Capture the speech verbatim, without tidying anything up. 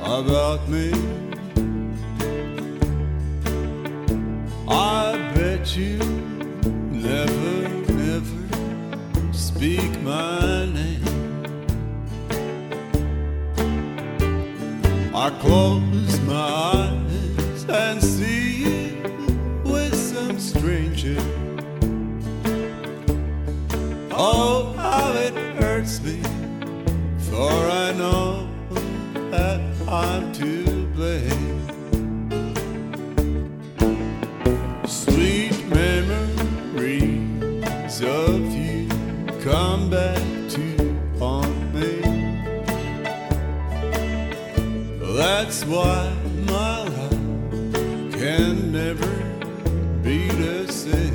about me. I bet you never, never speak my name. I close my eyes and see you with some stranger. Oh, how it hurts me, for I know that I'm to blame. Sweet memories of you come back to haunt me. That's why my life can never be the same.